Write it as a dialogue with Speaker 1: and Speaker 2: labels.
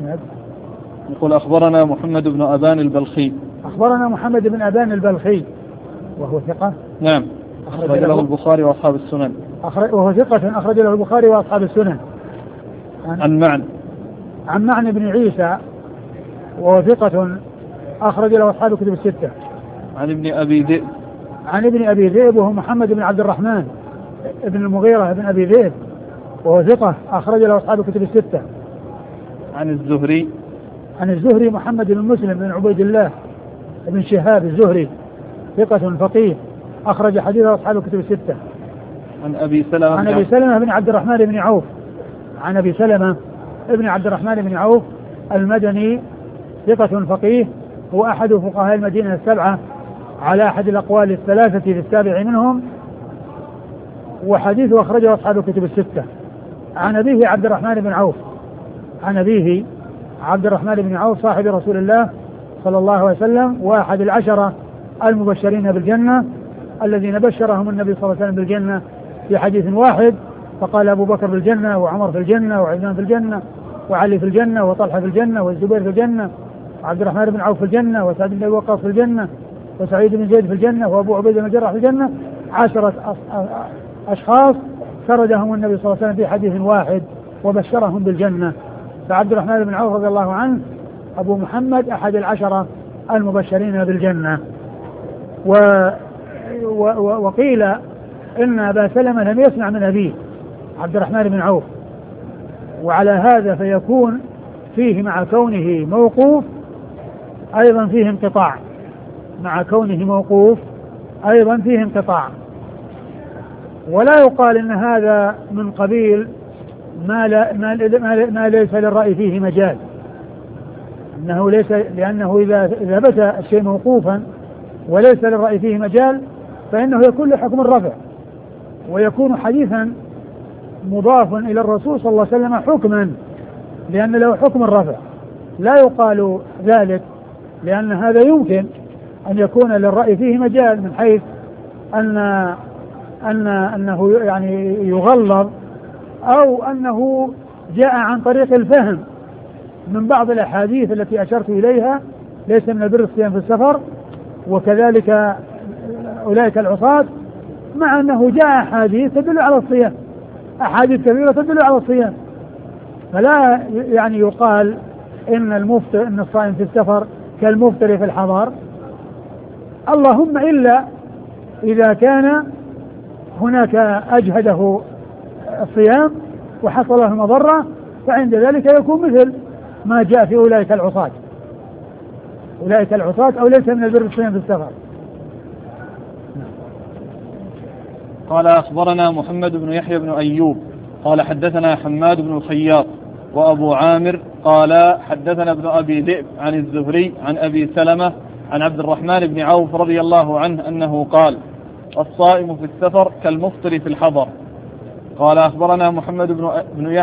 Speaker 1: الإسناد.
Speaker 2: يقول أخبرنا محمد بن أبان البلخي.
Speaker 1: أخبرنا محمد بن أبان البلخي وهو ثقة.
Speaker 2: نعم. أخرج له البخاري وأصحاب السنن.
Speaker 1: وهو ثقة أخرج له البخاري وأصحاب السنن. عن معن بن عيسى وهو ثقة أخرج له أصحاب الكتب الستة.
Speaker 2: عن ابن أبي ذئب وهو محمد بن عبد الرحمن ابن المغيرة بن أبي ذئب وهو ثقة أخرج له أصحاب الكتب الستة. عن الزهري محمد بن مسلم بن عبيد الله بن شهاب الزهري ثقة فقيه أخرج حديثه أصحاب الكتب الستة. عن أبي سلمة
Speaker 1: بن عبد الرحمن بن عوف. عن أبي سلمة ابن عبد الرحمن بن عوف المدني ثقة فقيه هو أحد فقهاء المدينة السبعة على أحد الأقوال الثلاثة في السابع منهم، وحديثه أخرجه أصحاب الكتب الستة. عن أبيه عبد الرحمن بن عوف صاحب رسول الله صلى الله عليه وسلم وأحد العشرة المبشرين بالجنة الذين بشرهم النبي صلى الله عليه وسلم بالجنة في حديث واحد، فقال أبو بكر في الجنة وعمر في الجنة وعثمان في الجنة وعلي في الجنة وطلحة في الجنة والزبير في الجنة وعبد الرحمن بن عوف في الجنة وسعد بن وقاص في الجنة وسعيد بن زيد في الجنة وأبو عبيدة بن الجراح في الجنة، 10 أشخاص سردهم النبي صلى الله عليه وسلم في حديث واحد وبشرهم بالجنة. فعبد الرحمن بن عوف رضي الله عنه أبو محمد أحد العشرة المبشرين بالجنة. وقيل إن أبا سلمة لم يسمع من أبيه عبد الرحمن بن عوف، وعلى هذا فيكون فيه مع كونه موقوف أيضا فيه انقطاع، ولا يقال إن هذا من قبيل ما ليس للرأي فيه مجال، إنه ليس، لأنه إذا بت الشيء موقوفا وليس للرأي فيه مجال فإنه يكون لحكم الرفع ويكون حديثا مضافا إلى الرسول صلى الله عليه وسلم حكما، لأن له حكم الرفع. لا يقال ذلك لأن هذا يمكن أن يكون للرأي فيه مجال من حيث أنه يعني يغلظ أو أنه جاء عن طريق الفهم من بعض الأحاديث التي أشرت إليها، ليس من البر الصيام في السفر وكذلك أولئك العصاة، مع أنه جاء أحاديث تدل على الصيام، أحاديث كثيرة تدل على الصيام، فلا يعني يقال إن الصائم في السفر كالمفطر في الحضر، اللهم إلا إذا كان هناك أجهده الصيام وحصل له مضرة، فعند ذلك يكون مثل ما جاء في أولئك العصاة أو ليس من البر الصيام في السفر.
Speaker 2: قال أخبرنا محمد بن يحيى بن أيوب قال حدثنا حماد بن الخياط وأبو عامر قال حدثنا ابن أبي ذئب عن الزهري عن أبي سلمة عن عبد الرحمن بن عوف رضي الله عنه أنه قال الصائم في السفر كالمفطر في الحضر. قال أخبرنا محمد بن يحيى